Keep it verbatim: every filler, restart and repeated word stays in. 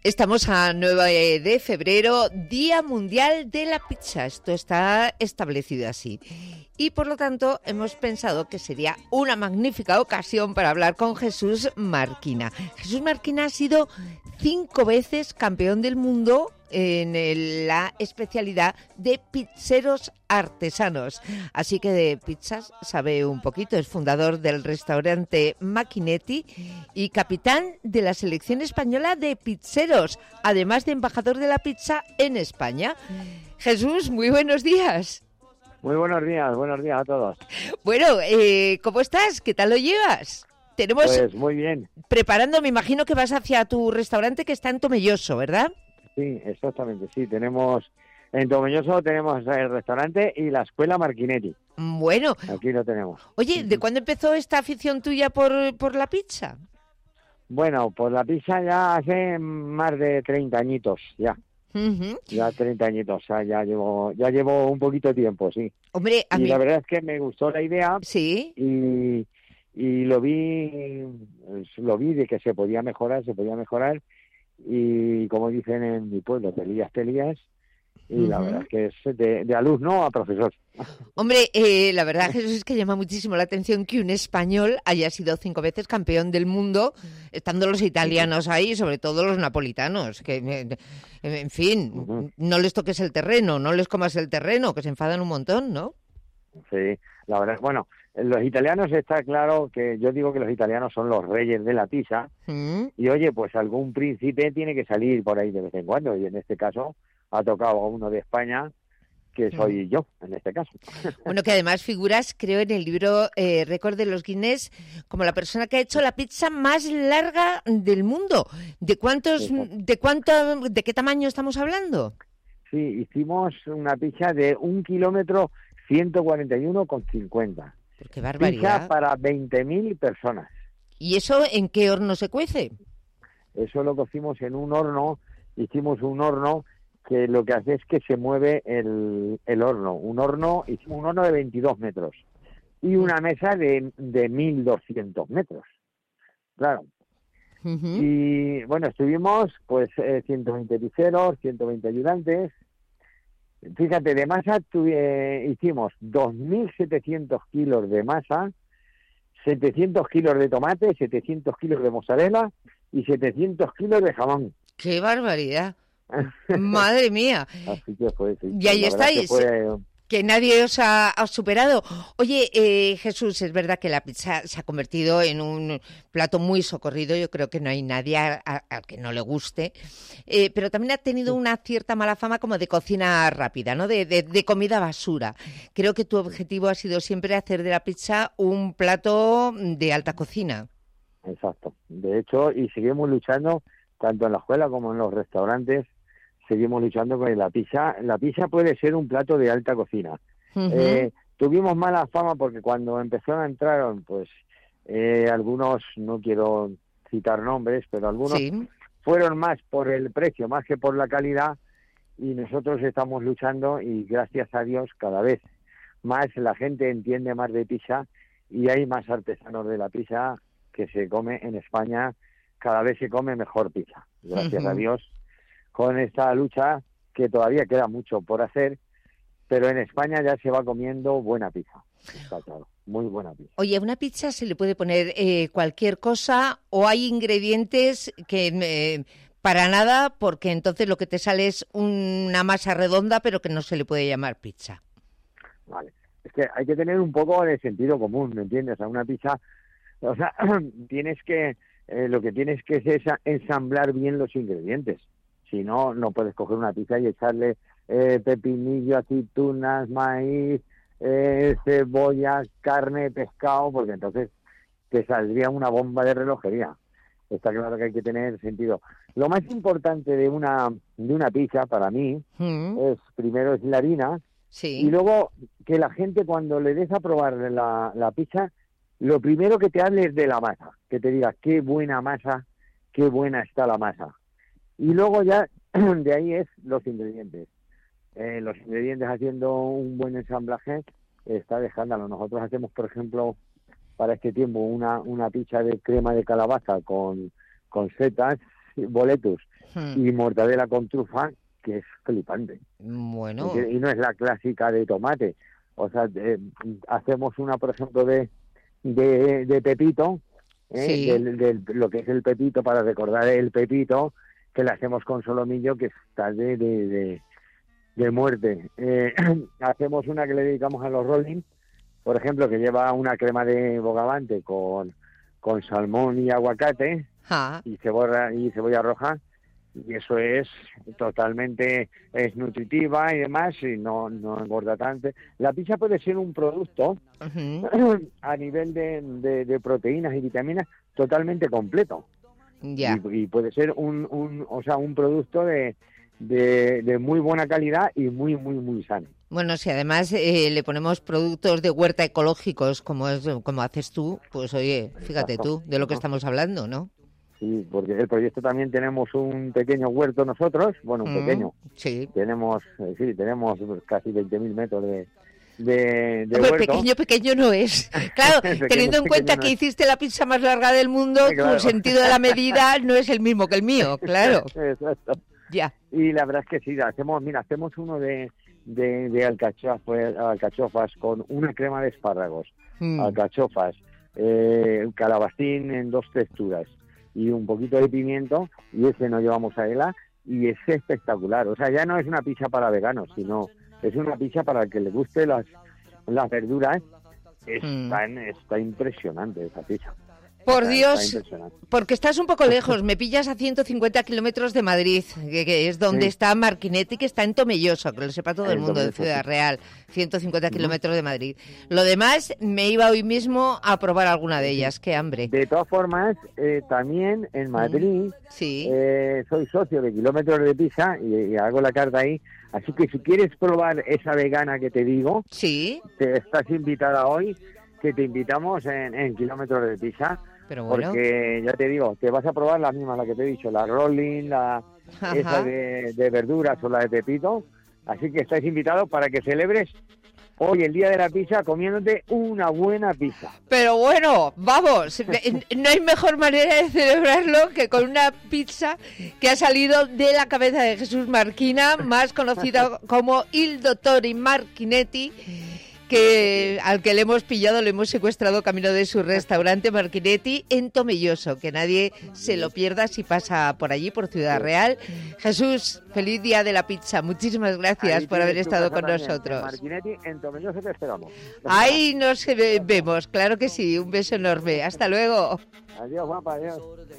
Estamos a nueve de febrero, Día Mundial de la Pizza. Esto está establecido así. Y por lo tanto hemos pensado que sería una magnífica ocasión para hablar con Jesús Marquina. Jesús Marquina ha sido cinco veces campeón del mundo en el, la especialidad de pizzeros artesanos. Así que de pizzas sabe un poquito. Es fundador del restaurante Machinetti y capitán de la selección española de pizzeros, además de embajador de la pizza en España. Jesús, muy buenos días. Muy buenos días, buenos días a todos. Bueno, eh, ¿cómo estás? ¿Qué tal lo llevas? Tenemos Pues muy bien. Preparando, me imagino que vas hacia tu restaurante que está en Tomelloso, ¿verdad? Sí, exactamente, sí, tenemos, en Tomelloso tenemos el restaurante y la escuela Marchinetti. Bueno. Aquí lo tenemos. Oye, ¿de cuándo empezó esta afición tuya por, por la pizza? Bueno, pues la pizza ya hace más de treinta añitos, ya. Uh-huh. Ya treinta añitos, o sea, ya llevo, ya llevo un poquito de tiempo, sí. Hombre, a y mí... la verdad es que me gustó la idea. Sí. Y, y lo vi, lo vi de que se podía mejorar, se podía mejorar. Y como dicen en mi pueblo, te lías, te lías, y uh-huh. La verdad es que es de, de alumno a profesor. Hombre, eh, la verdad, Jesús, es que llama muchísimo la atención que un español haya sido cinco veces campeón del mundo, estando los italianos ahí, sobre todo los napolitanos, que, en fin, uh-huh. No les toques el terreno, no les comas el terreno, que se enfadan un montón, ¿no? Sí, la verdad, bueno, los italianos está claro que yo digo que los italianos son los reyes de la pizza, ¿Mm? Y oye, pues algún príncipe tiene que salir por ahí de vez en cuando, y en este caso ha tocado a uno de España, que soy ¿Mm? Yo, en este caso. Bueno, que además figuras, creo, en el libro eh, Récord de los Guinness como la persona que ha hecho la pizza más larga del mundo. ¿De cuántos, Exacto. de cuánto, de qué tamaño estamos hablando? Sí, hicimos una pizza de un kilómetro ciento cuarenta y uno con cincuenta. ¡Qué barbaridad! Pizza para veinte mil personas. ¿Y eso en qué horno se cuece? Eso lo cocimos en un horno, hicimos un horno que lo que hace es que se mueve el, el horno. Un horno, hicimos un horno de veintidós metros y una mesa de, de mil doscientos metros. Claro. Uh-huh. Y bueno, estuvimos pues eh, ciento veinte pizzeros, ciento veinte ayudantes. Fíjate, de masa tuve, hicimos dos mil setecientos kilos de masa, setecientos kilos de tomate, setecientos kilos de mozzarella y setecientos kilos de jamón. ¡Qué barbaridad! ¡Madre mía! Así que fue, sí. Y ahí estáis, que, fue... que nadie os ha, ha superado. Oye, eh, Jesús, es verdad que la pizza se ha convertido en un plato muy socorrido. Yo creo que no hay nadie al que no le guste. Eh, pero también ha tenido una cierta mala fama como de cocina rápida, ¿no? De, de, de comida basura. Creo que tu objetivo ha sido siempre hacer de la pizza un plato de alta cocina. Exacto. De hecho, y seguimos luchando, tanto en la escuela como en los restaurantes, seguimos luchando con la pizza. La pizza puede ser un plato de alta cocina. Uh-huh. Eh, tuvimos mala fama porque cuando empezaron a entrar, pues eh, algunos, no quiero citar nombres, pero algunos sí. Fueron más por el precio, más que por la calidad, y nosotros estamos luchando y gracias a Dios cada vez más la gente entiende más de pizza y hay más artesanos de la pizza que se come en España. Cada vez se come mejor pizza, gracias uh-huh. a Dios, con esta lucha que todavía queda mucho por hacer, pero en España ya se va comiendo buena pizza. Está claro, muy buena pizza. Oye, ¿a una pizza se le puede poner eh, cualquier cosa o hay ingredientes que eh, para nada, porque entonces lo que te sale es una masa redonda pero que no se le puede llamar pizza? Vale, es que hay que tener un poco de sentido común, ¿me entiendes? A una pizza, o sea, tienes que, eh, lo que tienes que es ensamblar bien los ingredientes. Si no, no puedes coger una pizza y echarle eh, pepinillo, aceitunas, maíz, eh, cebolla, carne, pescado, porque entonces te saldría una bomba de relojería. Está claro que hay que tener sentido. Lo más importante de una de una pizza, para mí, mm. es primero es la harina, sí. Y luego que la gente cuando le des a probar la, la pizza, lo primero que te hable es de la masa, que te diga qué buena masa, qué buena está la masa. Y luego ya de ahí es los ingredientes. Eh, los ingredientes haciendo un buen ensamblaje está de escándalo. Nosotros hacemos, por ejemplo, para este tiempo una una pizza de crema de calabaza con, con setas boletus Hmm. y mortadela con trufa, que es flipante. Bueno. Y no es la clásica de tomate. O sea, eh, hacemos una, por ejemplo, de, de, de pepito, ¿eh? Sí. del, del, lo que es el pepito, para recordar el pepito, que la hacemos con solomillo, que está de, de, de, de muerte. Eh, hacemos una que le dedicamos a los rolling, por ejemplo, que lleva una crema de bogavante con, con salmón y aguacate Ah. y cebolla, y cebolla roja, y eso es totalmente, es nutritiva y demás, y no, no engorda tanto. La pizza puede ser un producto Uh-huh. a nivel de, de, de proteínas y vitaminas totalmente completo. Ya. Y, y puede ser un, un, o sea, un producto de, de, de muy buena calidad y muy, muy, muy sano. Bueno, si además eh, le ponemos productos de huerta ecológicos, como es como haces tú, pues oye, fíjate tú de lo que estamos hablando, ¿no? Sí, porque el proyecto también tenemos un pequeño huerto nosotros, bueno, un Mm, pequeño. sí. Tenemos, eh, sí, tenemos casi veinte mil metros de, de, de Hombre, huerto. pequeño, pequeño no es. Claro, Pequeño, teniendo en cuenta pequeño no que es. hiciste la pizza más larga del mundo, Sí, claro. tu sentido de la medida no es el mismo que el mío, claro. Exacto. Ya. Y la verdad es que sí, hacemos, mira, hacemos uno de, de, de alcachofas, alcachofas con una crema de espárragos, Mm. alcachofas, eh, calabacín en dos texturas y un poquito de pimiento, y ese no llevamos a ela, y es espectacular. O sea, ya no es una pizza para veganos, sino es una pizza para el que le guste las, las verduras. Está, Mm. está impresionante esa pizza. Por Está- Dios, está impresionante. porque estás un poco lejos, me pillas a ciento cincuenta kilómetros de Madrid, que, que es donde Sí. está Marquinetti, que está en Tomelloso, que lo sepa todo el En mundo, de Tomelloso, Ciudad sí. Real, ciento cincuenta Ujú. kilómetros de Madrid. Lo demás, me iba hoy mismo a probar alguna de ellas, qué hambre. De todas formas, eh, también en Madrid Sí, eh, soy socio de Kilómetros de Pizza y, y hago la carta ahí. Así que si quieres probar esa vegana que te digo, sí, te estás invitada hoy, que te invitamos en, en Kilómetros de Pizza. pero bueno. Porque ya te digo, te vas a probar las mismas, la que te he dicho, la rolling, la Ajá. esa de, de verduras o la de pepito. Así que estáis invitados para que celebres hoy el día de la pizza comiéndote una buena pizza. Pero bueno, vamos, no hay mejor manera de celebrarlo que con una pizza que ha salido de la cabeza de Jesús Marquina, más conocido como Il Dottore Marchinetti, que al que le hemos pillado, le hemos secuestrado camino de su restaurante Marchinetti en Tomelloso. Que nadie se lo pierda si pasa por allí, por Ciudad Real. Jesús, feliz día de la pizza. Muchísimas gracias Ahí por haber tienes tu estado casa con también, nosotros. en Marchinetti, en Tomelloso te esperamos. Ahí nos vemos, claro que sí. Un beso enorme. Hasta luego. Adiós, guapa, adiós.